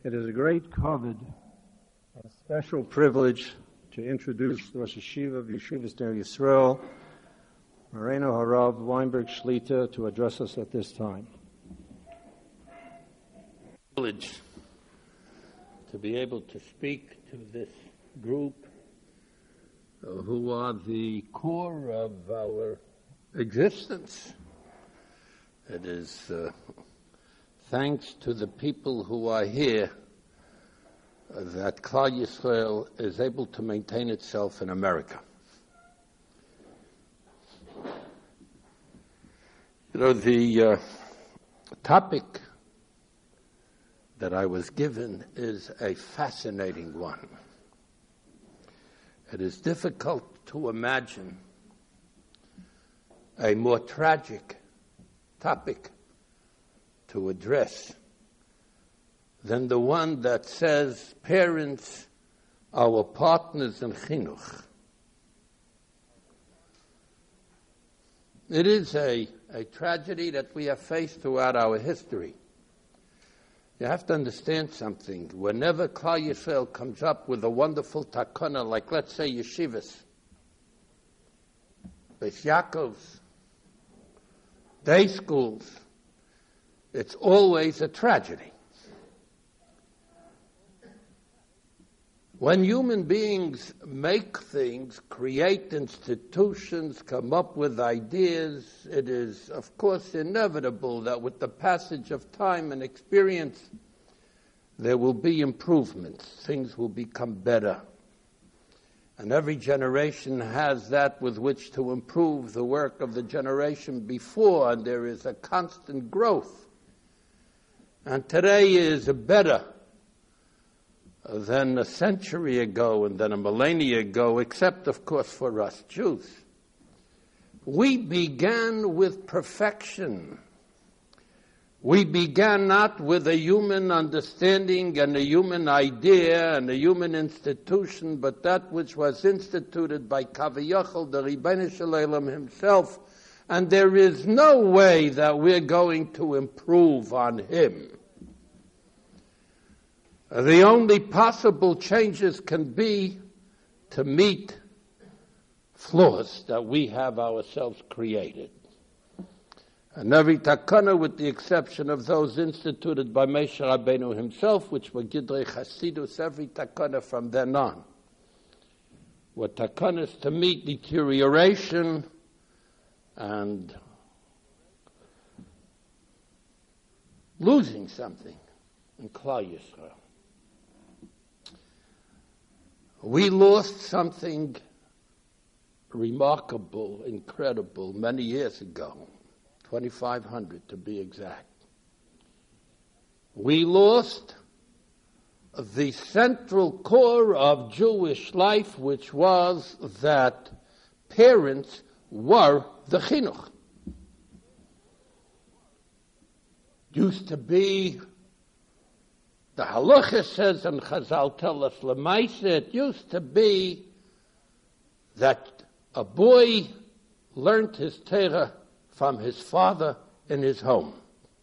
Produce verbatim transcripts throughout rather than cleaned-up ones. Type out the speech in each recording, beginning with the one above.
It is a great kavod, a special privilege to introduce Rosh Hashiva of Yeshivas Ner Yisrael, Moreno Harav Weinberg Shlita, to address us at this time. Privilege to be able to speak to this group uh, who are the core of our existence. It is uh, thanks to the people who are here uh, that Klal Yisrael is able to maintain itself in America. You know, the uh, topic that I was given is a fascinating one. It is difficult to imagine a more tragic topic to address than the one that says parents, our partners in chinuch. It is a, a tragedy that we have faced throughout our history. You have to understand something. Whenever Klal Yisrael comes up with a wonderful takana, like let's say yeshivas, Beis Yaakovs, day schools, it's always a tragedy. When human beings make things, create institutions, come up with ideas, it is, of course, inevitable that with the passage of time and experience, there will be improvements. Things will become better. And every generation has that with which to improve the work of the generation before, and there is a constant growth. And today is better than a century ago and than a millennia ago, except, of course, for us Jews. We began with perfection. We began not with a human understanding and a human idea and a human institution, but that which was instituted by Kaviyachal, the Ribbono Shel Olam himself, and there is no way that we're going to improve on him. The only possible changes can be to meet flaws that we have ourselves created. And every takana, with the exception of those instituted by Moshe Rabbeinu himself, which were Gidrei Chasidus, every takana from then on, were takanas to meet deterioration and losing something in Klal Yisrael. We lost something remarkable, incredible, many years ago, twenty-five hundred to be exact. We lost the central core of Jewish life, which was that parents were the chinuch. Used to be, the halacha says, and Chazal tell us, Lemaisa, it used to be that a boy learned his Torah from his father in his home.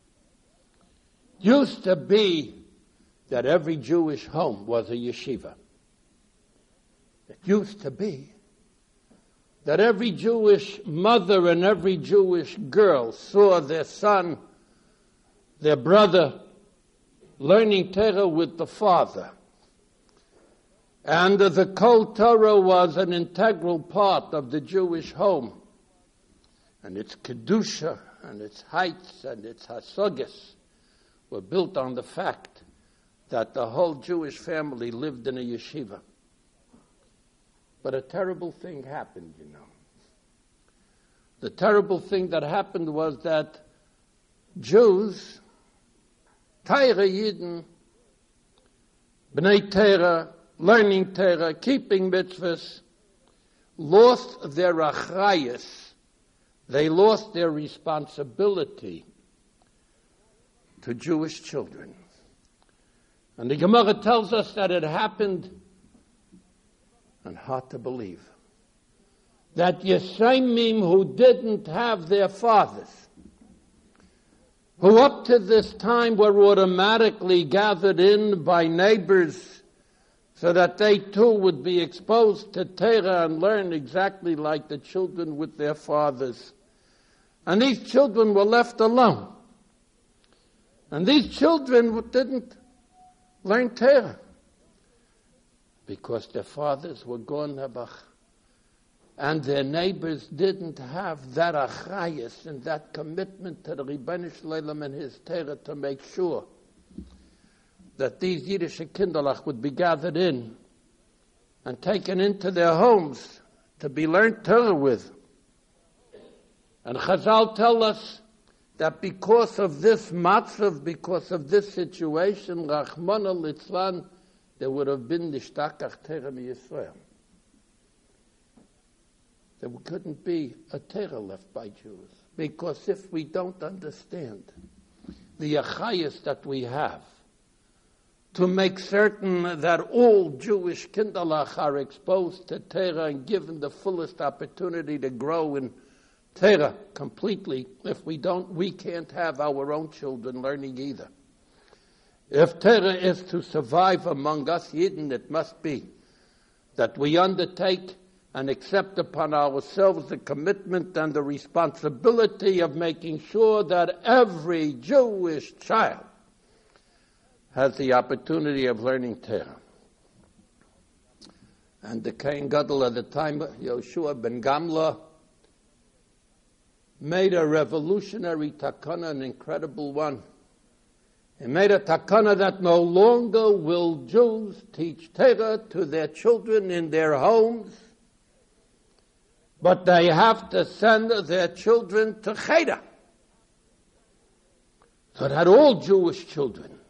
Used to be that every Jewish home was a yeshiva. It used to be that every Jewish mother and every Jewish girl saw their son, their brother, learning Torah with the father. And the Kol Torah was an integral part of the Jewish home. And its Kedusha and its heights and its Hasogis were built on the fact that the whole Jewish family lived in a yeshiva. But a terrible thing happened, you know. The terrible thing that happened was that Jews, Torah Yidden, Bnei Torah, learning Torah, keeping mitzvahs, lost their achrayus. They lost their responsibility to Jewish children. And the Gemara tells us that it happened, and hard to believe, that Yeshaimim who didn't have their fathers, who up to this time were automatically gathered in by neighbors so that they too would be exposed to Torah and learn exactly like the children with their fathers. And these children were left alone. And these children didn't learn Torah because their fathers were gone Nebach. And their neighbors didn't have that achayus and that commitment to the Rebbeinu Shalom and his Torah to make sure that these Yiddish Kinderlach would be gathered in and taken into their homes to be learned Torah with. And Chazal tell us that because of this matzav, because of this situation, Rachmana litzlan, there would have been nishtakach Torah miYisrael. There couldn't be a Torah left by Jews. Because if we don't understand the achayus that we have to make certain that all Jewish kinderlach are exposed to Torah and given the fullest opportunity to grow in Torah completely, if we don't, we can't have our own children learning either. If Torah is to survive among us Yidden, it must be that we undertake and accept upon ourselves the commitment and the responsibility of making sure that every Jewish child has the opportunity of learning Torah. And the Kohen Gadol at the time, Yoshua ben Gamla, made a revolutionary takana, an incredible one. He made a takana that no longer will Jews teach Torah to their children in their homes, but they have to send their children to Cheder, so that all Jewish children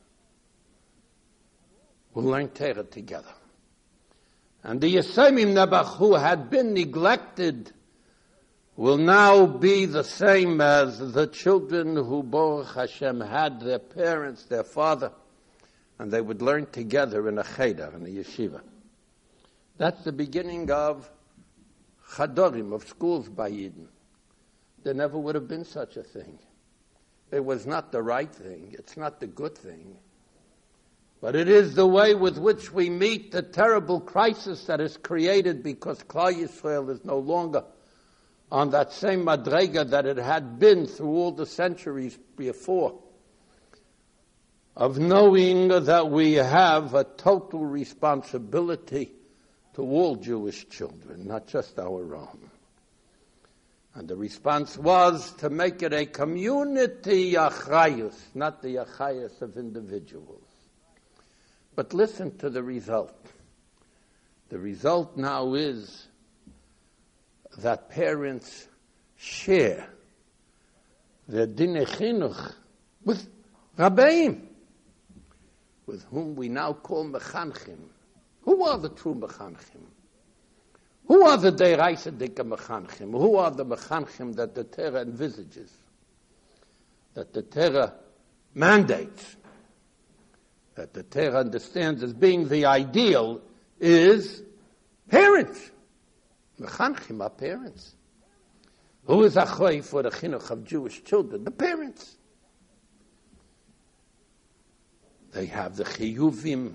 will learn Torah together. And the Yesomim Nebach, who had been neglected, will now be the same as the children who, Baruch Hashem, had their parents, their father, and they would learn together in a cheder, in a yeshiva. That's the beginning of chadorim, of schools by Yidden. There never would have been such a thing. It was not the right thing. It's not the good thing. But it is the way with which we meet the terrible crisis that is created because Klal Yisrael is no longer on that same madrega that it had been through all the centuries before, of knowing that we have a total responsibility to all Jewish children, not just our own. And the response was to make it a community achayus, not the achayus of individuals. But listen to the result. The result now is that parents share their dinei chinuch with rabbeim, with whom we now call mechanchim. Who are the true mechanchim? Who are the deiraisa dika mechanchim? Who are the mechanchim that the Torah envisages, that the Torah mandates, that the Torah understands as being the ideal? Is parents. Mechanchim are parents. Who is achay for the chinuch of Jewish children? The parents. They have the chiyuvim,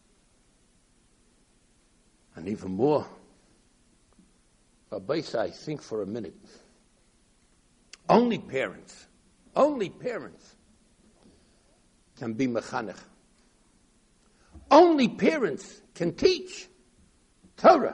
and even more. Rabbi, I think for a minute. Only parents, only parents can be mechanech. Only parents can teach Torah.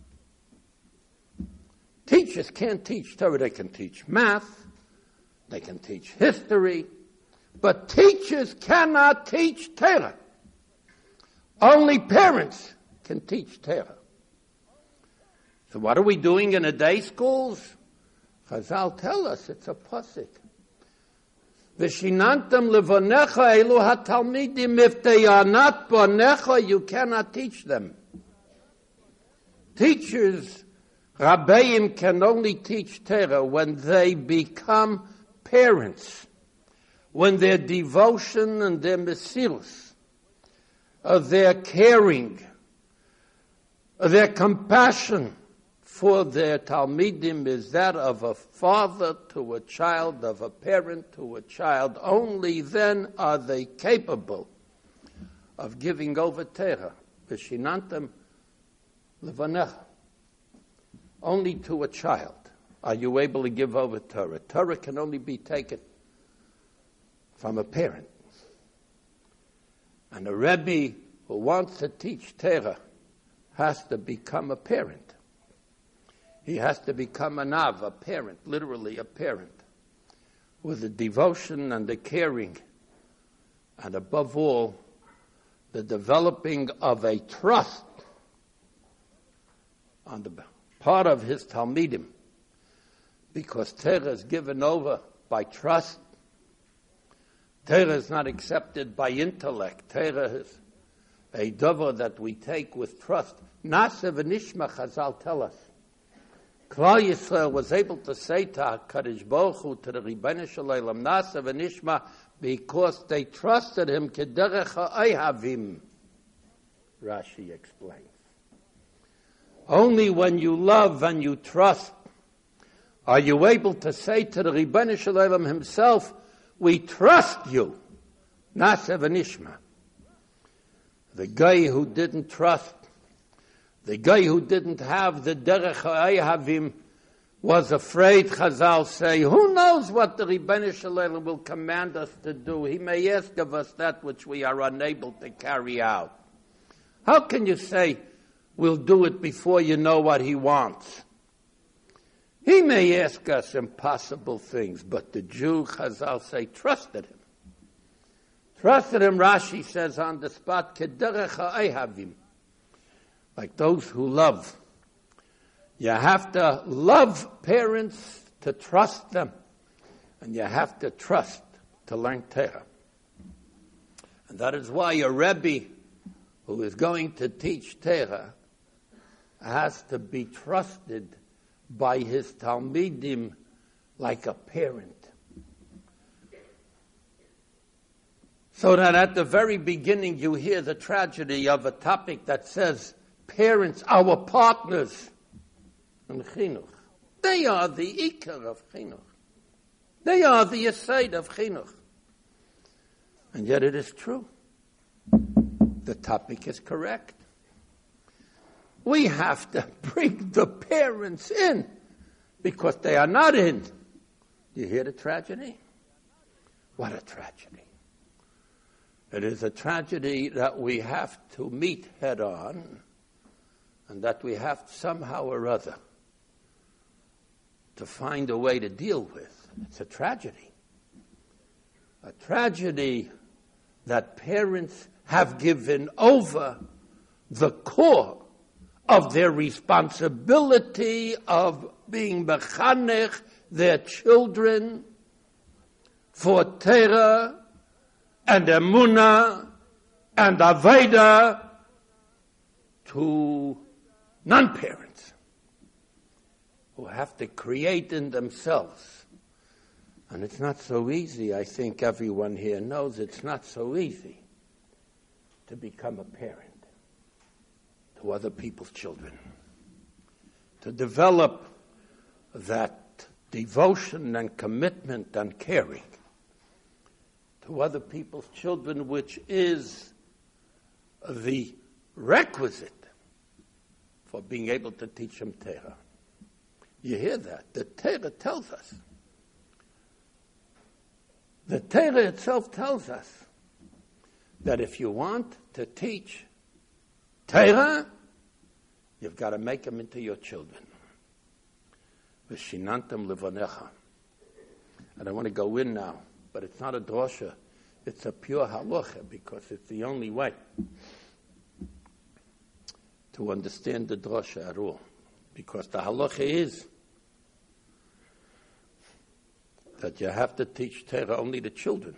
Teachers can't teach Torah. They can teach math, they can teach history, but teachers cannot teach Torah. Only parents can teach Torah. So what are we doing in the day schools? Chazal tell us it's a pasuk. V'shinantam levonecha elu hatalmidim. If they are not bonecha, you cannot teach them. Teachers, Rabbeim, can only teach Torah when they become parents, when their devotion and their mesirus, their caring, their compassion for their Talmidim is that of a father to a child, of a parent to a child. Only then are they capable of giving over Torah. V'shinantam levanecha. Only to a child are you able to give over Torah. Torah can only be taken from a parent. And a Rebbe who wants to teach Torah has to become a parent. He has to become an av, a parent, literally a parent, with the devotion and the caring, and above all, the developing of a trust on the part of his Talmidim, because Torah is given over by trust. Torah is not accepted by intellect. Torah is a davar that we take with trust. Nasa v'nishma, Chazal tell us. Klal Yisrael was able to say to HaKadosh Baruch Hu, to the Ribbono Shel Olam, Nasa v'nishma, because they trusted him, kederech ha'ayhavim. Rashi explains. Only when you love and you trust are you able to say to the Ribbono Shel Olam himself, we trust you. Nasa v'nishma. The guy who didn't trust, the guy who didn't have the derech ha'ayhavim was afraid, Chazal say, who knows what the Ribbono Shel Olam will command us to do? He may ask of us that which we are unable to carry out. How can you say, we'll do it before you know what he wants? He may ask us impossible things, but the Jew, Chazal say, trusted him. Trusted him, Rashi says on the spot, kederech ha'ayhavim. Like those who love. You have to love parents to trust them. And you have to trust to learn Torah. And that is why a Rebbe who is going to teach Torah has to be trusted by his Talmidim like a parent. So that at the very beginning you hear the tragedy of a topic that says, parents, our partners in chinuch. They are the ikar of chinuch. They are the yesod of chinuch. And yet it is true. The topic is correct. We have to bring the parents in because they are not in. Do you hear the tragedy? What a tragedy. It is a tragedy that we have to meet head on and that we have somehow or other to find a way to deal with. It's a tragedy. A tragedy that parents have given over the core of their responsibility of being mechanech their children for Torah and emunah and avodah to non-parents who have to create in themselves. And it's not so easy. I think everyone here knows it's not so easy to become a parent to other people's children, to develop that devotion and commitment and caring to other people's children, which is the requisite for being able to teach them Torah. You hear that? The Torah tells us. The Torah itself tells us that if you want to teach Torah, you've got to make them into your children. V'shinantam levanecha. And I want to go in now, but it's not a drosha. It's a pure halacha because it's the only way to understand the drosha at all. Because the halacha is that you have to teach Torah only to children.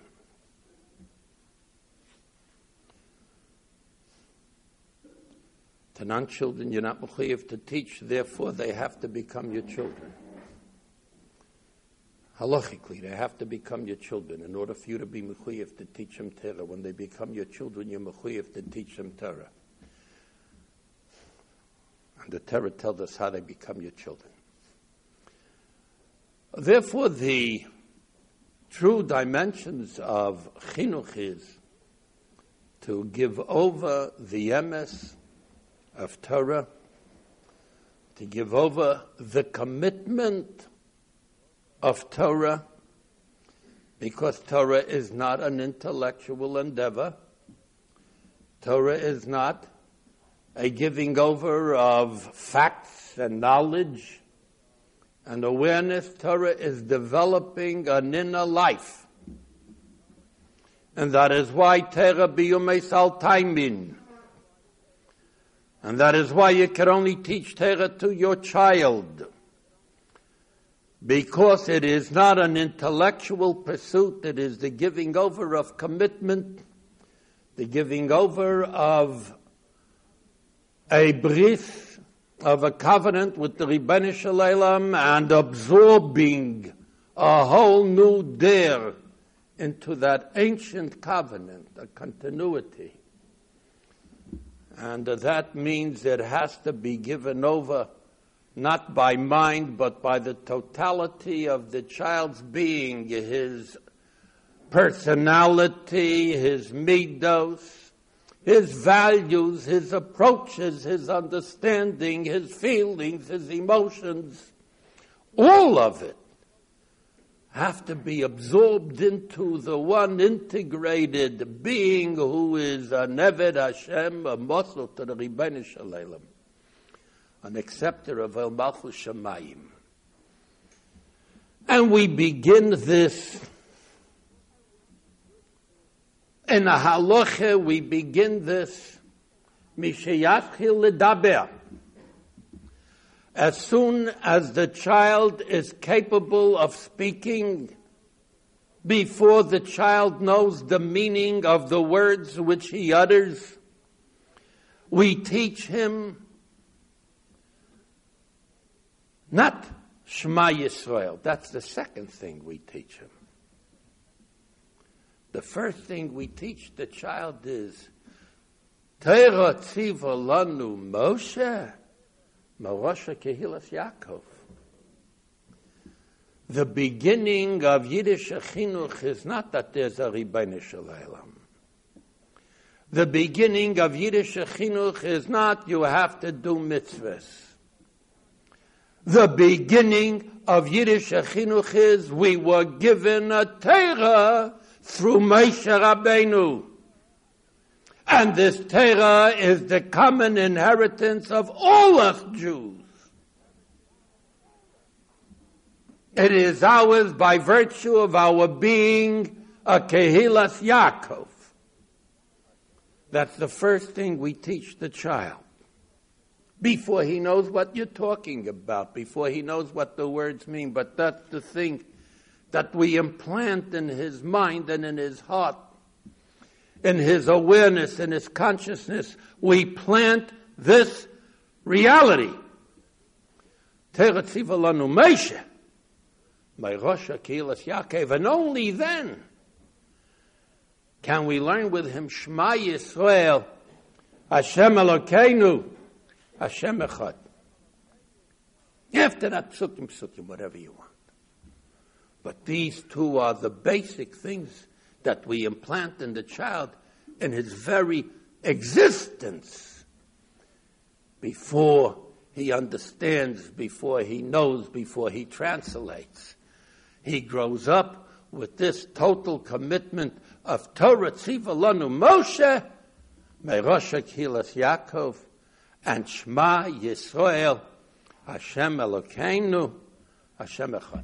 To non-children, you're not mechuyev to teach, therefore they have to become your children. Halachically, they have to become your children in order for you to be mechuyev to teach them Torah. When they become your children, you're mechuyev to teach them Torah. And the Torah tells us how they become your children. Therefore, the true dimensions of chinuch is to give over the emes of Torah, to give over the commitment of Torah, because Torah is not an intellectual endeavor. Torah is not a giving over of facts and knowledge and awareness. Torah is developing an inner life. And that is why Torah biyumei sal taimin. And that is why you can only teach Torah to your child. Because it is not an intellectual pursuit, it is the giving over of commitment, the giving over of a bris, of a covenant with the Ribono Shel Olam, and absorbing a whole new dare into that ancient covenant, a continuity. And that means it has to be given over not by mind, but by the totality of the child's being, his personality, his midos, his values, his approaches, his understanding, his feelings, his emotions. All of it have to be absorbed into the one integrated being who is a Neved Hashem, a Mosel to the Ribono Shel Olam, an acceptor of El Malchus Shamayim. And we begin this in a halacha, we begin this Mishayachil Ledaber. As soon as the child is capable of speaking, before the child knows the meaning of the words which he utters, we teach him not Shema Yisrael. That's the second thing we teach him. The first thing we teach the child is Torah tziva lanu Moshe Marosha Kehilas Yaakov. The beginning of Yiddish chinuch is not that there's a Ribono Shel Olam. The beginning of Yiddish chinuch is not you have to do mitzvahs. The beginning of Yiddish chinuch is we were given a Torah through Moshe Rabbeinu. And this Torah is the common inheritance of all us Jews. It is ours by virtue of our being a Kehilas Yaakov. That's the first thing we teach the child. Before he knows what you're talking about, before he knows what the words mean. But that's the thing that we implant in his mind and in his heart, in his awareness, in his consciousness. We plant this reality. Torah tziva lanu Moshe, Marosha Kehilas Yaakov, and only then can we learn with him Shema Yisrael, Hashem Elokeinu, Hashem Echad. After that, psukim, psukim, whatever you want. But these two are the basic things that we implant in the child in his very existence before he understands, before he knows, before he translates. He grows up with this total commitment of Torah tziva lanu Moshe, Marosha Kehilas Yaakov, and Shema Yisrael, Hashem Elokeinu, Hashem Echad.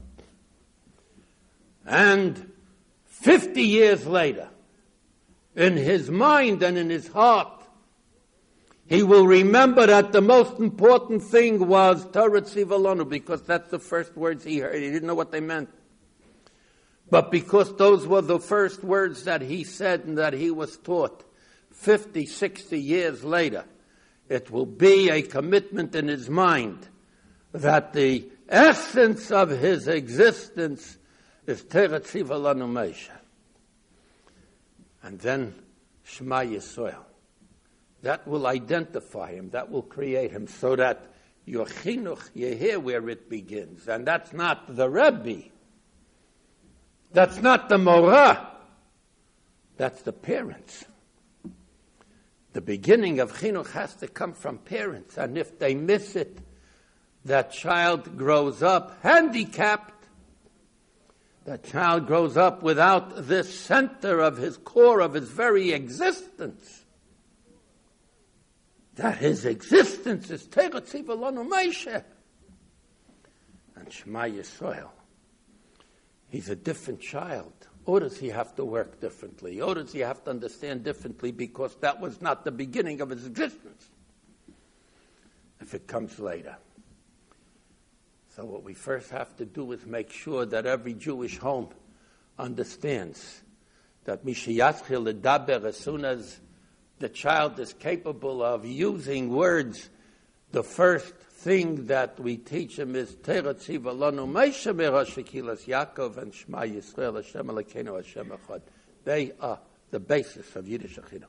And fifty years later, in his mind and in his heart, he will remember that the most important thing was Torah tziva lanu, because that's the first words he heard. He didn't know what they meant. But because those were the first words that he said and that he was taught, fifty, sixty years later, it will be a commitment in his mind that the essence of his existence is Torah tziva lanu Moshe. And then Shema Yisrael. That will identify him. That will create him so that Your chinuch, you hear where it begins. And that's not the Rebbe. That's not the Morah. That's the parents. The beginning of chinuch has to come from parents. And if they miss it, that child grows up handicapped. That child grows up without this center of his core, of his very existence. That his existence is Teirah Tziva Lanu Moshe. And Shema Yisrael. He's a different child. Or does he have to work differently? Or does he have to understand differently because that was not the beginning of his existence? If it comes later. So what we first have to do is make sure that every Jewish home understands that Mishiyatchil Ledaber, as soon as the child is capable of using words, the first thing that we teach him is Teirah Tziva Lanu Moshe Merosh Kehilas Yaakov and Shema Yisrael Hashem Elokeinu Hashem Echad. They are the basis of Yiddish Chinuch.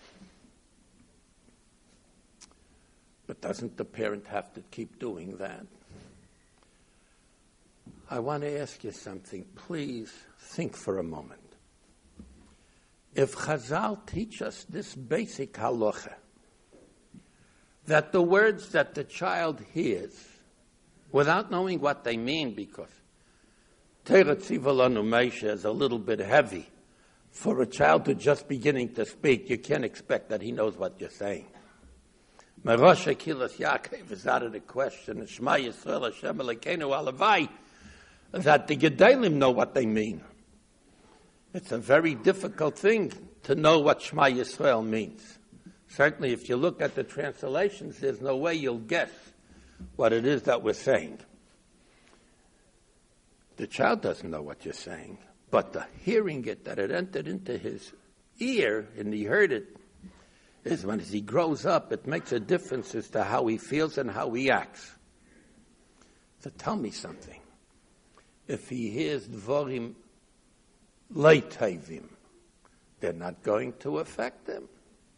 But doesn't the parent have to keep doing that? I want to ask you something. Please think for a moment. If Chazal teach us this basic halacha, that the words that the child hears, without knowing what they mean, because Teirah Tziva Lanu Moshe is a little bit heavy for a child who's just beginning to speak, you can't expect that he knows what you're saying. Merosh Kehilas Yaakov is out of the question. And Shema Yisrael Hashem Elokeinu Alavai, that the Gedalim know what they mean. It's a very difficult thing to know what Shema Yisrael means. Certainly, if you look at the translations, there's no way you'll guess what it is that we're saying. The child doesn't know what you're saying, but the hearing it, that it entered into his ear and he heard it, is when as he grows up, it makes a difference as to how he feels and how he acts. So tell me something. If he hears Dvorim Leitavim, they're not going to affect him.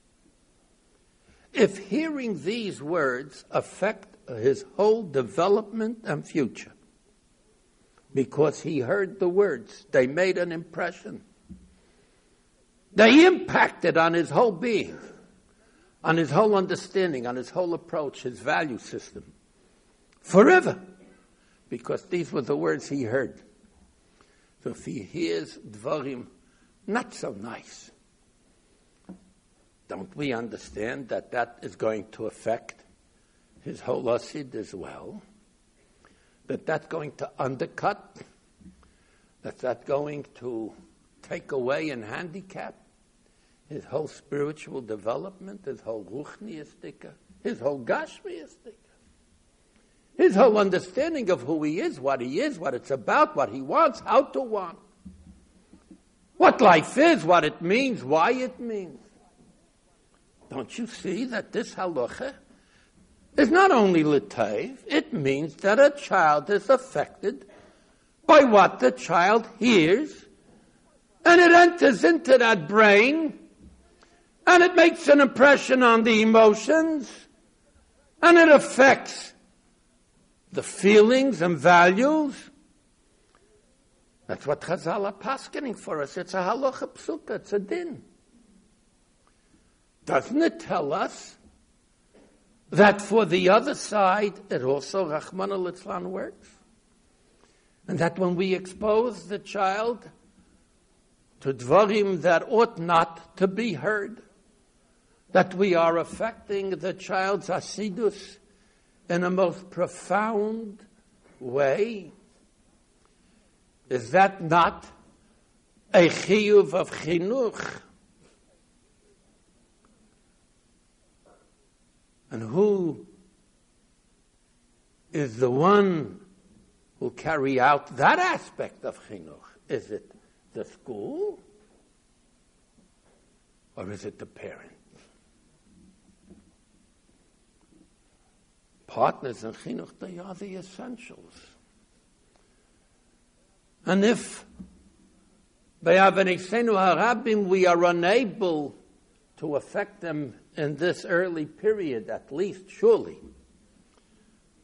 If hearing these words affect his whole development and future, because he heard the words, they made an impression. They impacted on his whole being, on his whole understanding, on his whole approach, his value system, forever. Because these were the words he heard. So if he hears Dvarim not so nice, don't we understand that that is going to affect his whole asid as well? That that's going to undercut? That that's going to take away and handicap his whole spiritual development, his whole ruchniistika, his whole gashmiistika? His whole understanding of who he is, what he is, what it's about, what he wants, how to want. What life is, what it means, why it means. Don't you see that this halacha is not only l'taiv, it means that a child is affected by what the child hears, and it enters into that brain, and it makes an impression on the emotions, and it affects the feelings and values. That's what Chazal are paskening for us. It's a halacha psuta, it's a din. Doesn't it tell us that for the other side, it also, Rachmana litzlan, works? And that when we expose the child to dvarim that ought not to be heard, that we are affecting the child's asidus in a most profound way? Is that not a chiyuv of chinuch? And who is the one who carry out that aspect of chinuch? Is it the school? Or is it the parent? Partners in chinuch, they are the essentials. And if by Avnei Harabim we are unable to affect them in this early period, at least, surely,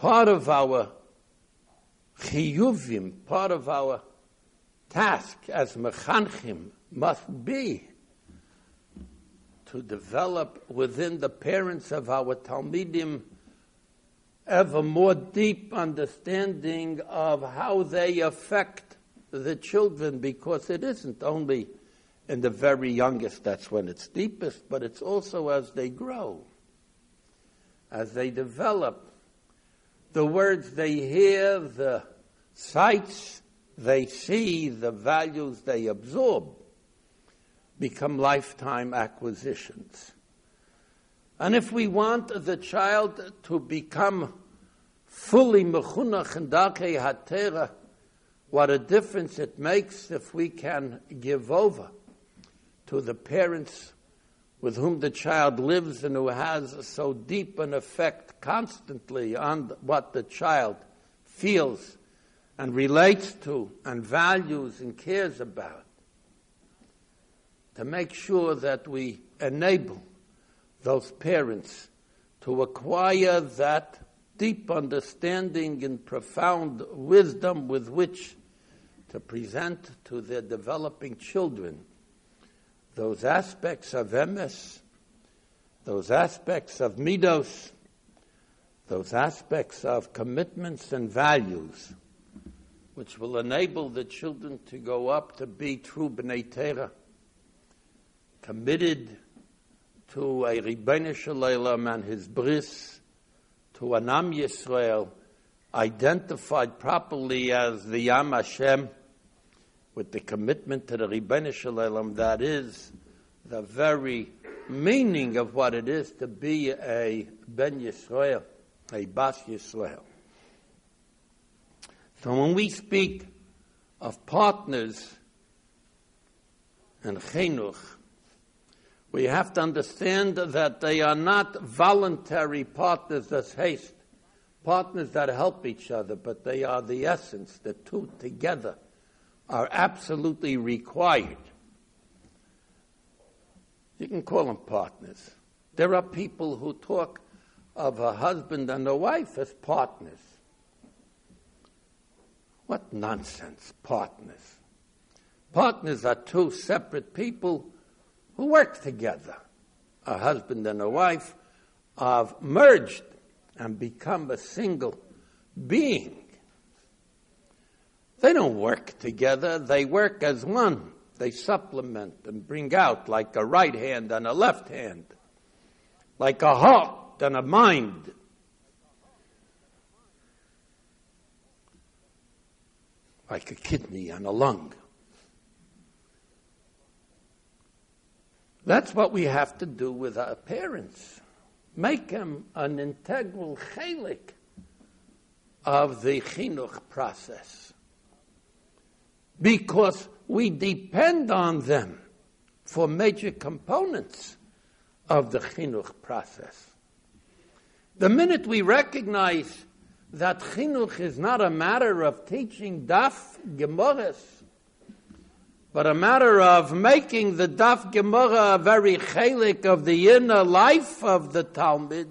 part of our chiyuvim, part of our task as mechanchim must be to develop within the parents of our talmidim ever more deep understanding of how they affect the children, because it isn't only in the very youngest that's when it's deepest, but it's also as they grow, as they develop. The words they hear, the sights they see, the values they absorb, become lifetime acquisitions. And if we want the child to become fully mechunach in darkei hatera, what a difference it makes if we can give over to the parents with whom the child lives and who has so deep an effect constantly on what the child feels and relates to and values and cares about, to make sure that we enable those parents to acquire that deep understanding and profound wisdom with which to present to their developing children those aspects of emes, those aspects of midos, those aspects of commitments and values, which will enable the children to go up to be true B'nai Torah, committed to a Ribbono Shel Olam and his bris, to an Am Yisrael, identified properly as the Am Hashem, with the commitment to the Ribbono Shel Olam. That is the very meaning of what it is to be a Ben Yisrael, a Bas Yisrael. So when we speak of partners and chinuch, we have to understand that they are not voluntary partners as haste, partners that help each other, but they are the essence. The two together are absolutely required. You can call them partners. There are people who talk of a husband and a wife as partners. What nonsense, partners. Partners are two separate people who work together. A husband and a wife have merged and become a single being. They don't work together, they work as one. They supplement and bring out like a right hand and a left hand, like a heart and a mind. Like a kidney and a lung. That's what we have to do with our parents. Make them an integral chelik of the chinuch process. Because we depend on them for major components of the chinuch process. The minute we recognize that chinuch is not a matter of teaching daf gemaras, but a matter of making the daf gemara a very chelik of the inner life of the Talmud,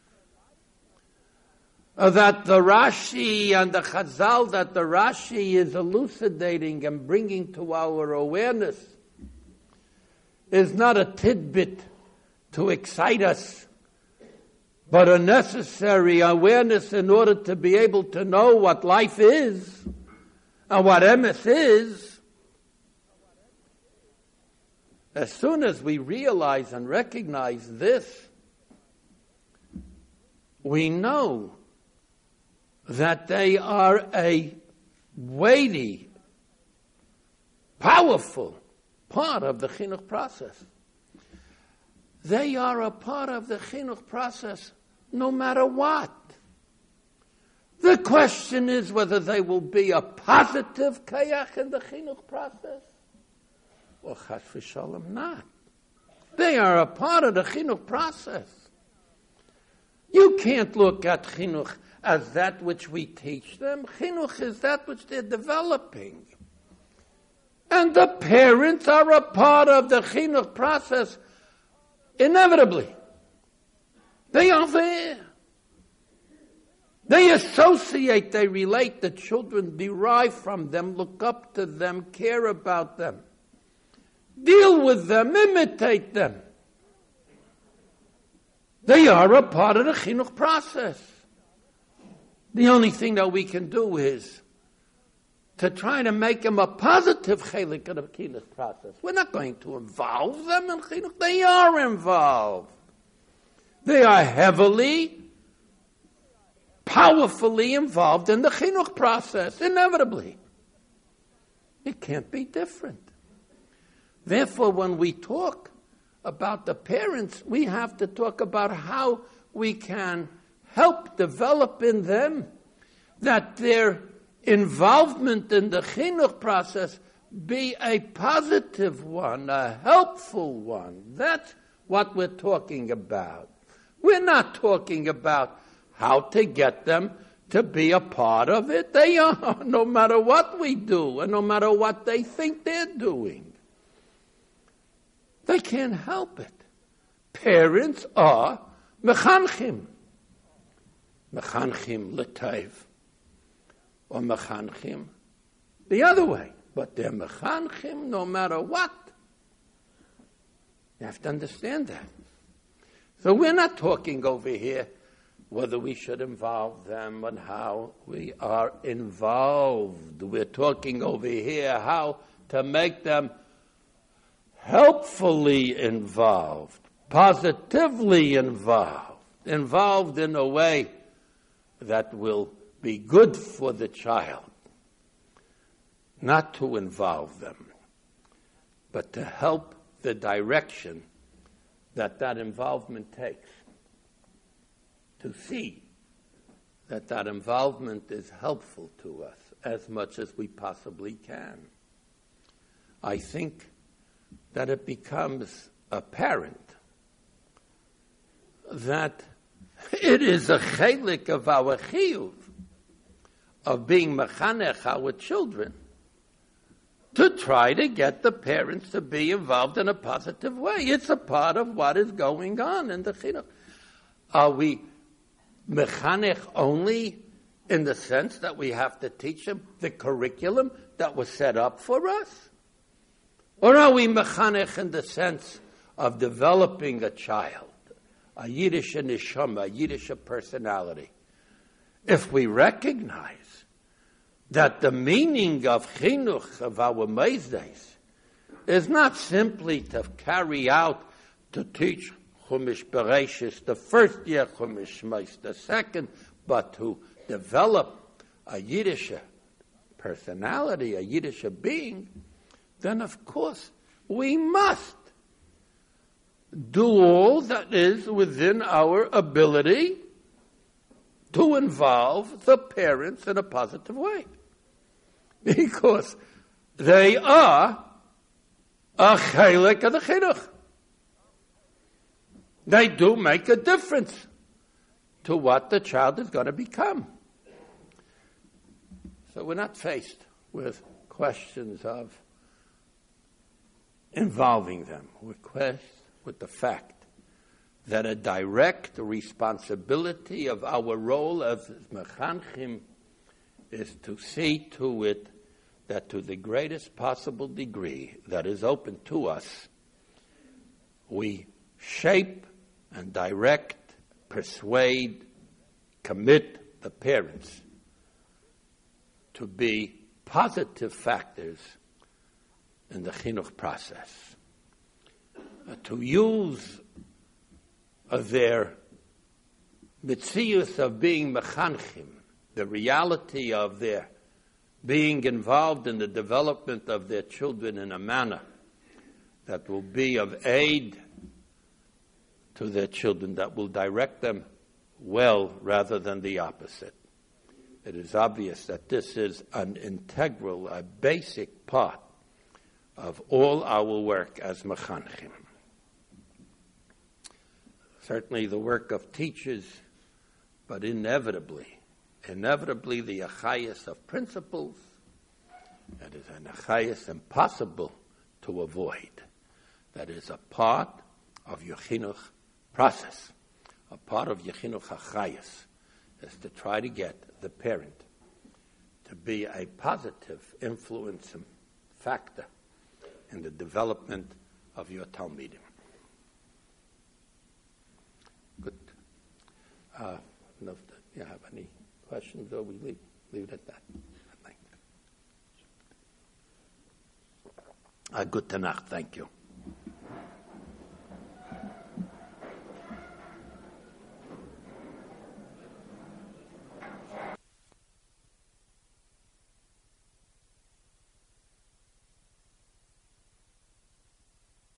uh, that the Rashi and the Chazal, that the Rashi is elucidating and bringing to our awareness, is not a tidbit to excite us, but a necessary awareness in order to be able to know what life is and what emes is. As soon as we realize and recognize this, we know that they are a weighty, powerful part of the chinuch process. They are a part of the chinuch process no matter what. The question is whether they will be a positive kayach in the chinuch process or chas v'shalom not. They are a part of the chinuch process. You can't look at chinuch as that which we teach them. Chinuch is that which they're developing. And the parents are a part of the chinuch process inevitably. They are there. They associate, they relate. The children derive from them, look up to them, care about them, deal with them, imitate them. They are a part of the chinuch process. The only thing that we can do is to try to make them a positive chelik of the chinuch process. We're not going to involve them in chinuch. They are involved. They are heavily, powerfully involved in the chinuch process, inevitably. It can't be different. Therefore, when we talk about the parents, we have to talk about how we can help develop in them that their involvement in the chinuch process be a positive one, a helpful one. That's what we're talking about. We're not talking about how to get them to be a part of it. They are, no matter what we do, and no matter what they think they're doing. They can't help it. Parents are mechanchim. Mechanchim l'tov. Or mechanchim the other way. But they're mechanchim no matter what. You have to understand that. So we're not talking over here whether we should involve them and how we are involved. We're talking over here how to make them helpfully involved, positively involved, involved in a way that will be good for the child. Not to involve them, but to help the direction that that involvement takes. To see that that involvement is helpful to us as much as we possibly can. I think that it becomes apparent that it is a chelik of our chiyuv of being mechanech our children to try to get the parents to be involved in a positive way. It's a part of what is going on in the chinuch. Are we mechanech only in the sense that we have to teach them the curriculum that was set up for us? Or are we mechanech in the sense of developing a child, a Yiddish neshama, a Yiddish personality? If we recognize that the meaning of chinuch of our Mezdes is not simply to carry out, to teach Chumash Bereshis, the first year Chumash Shmos, the second, but to develop a Yiddish personality, a Yiddish being, then of course we must do all that is within our ability to involve the parents in a positive way. Because they are a chelik of the chinuch. They do make a difference to what the child is going to become. So we're not faced with questions of involving them. We're faced with the fact that a direct responsibility of our role as mechanchim is to see to it that to the greatest possible degree that is open to us, we shape and direct, persuade, commit the parents to be positive factors in the chinuch process, uh, to use uh, their mitzius of being mechanchim, the reality of their being involved in the development of their children in a manner that will be of aid to their children, that will direct them well rather than the opposite. It is obvious that this is an integral, a basic part of all our work as mechanchim. Certainly the work of teachers, but inevitably, inevitably the achayas of principles, that is an achayas impossible to avoid. That is a part of your chinuch process, a part of your chinuch achayas, is to try to get the parent to be a positive influence and factor in the development of your Talmidim. Good. Uh, do you have any questions, or we leave, leave it at that? Uh, good Tanakh, thank you.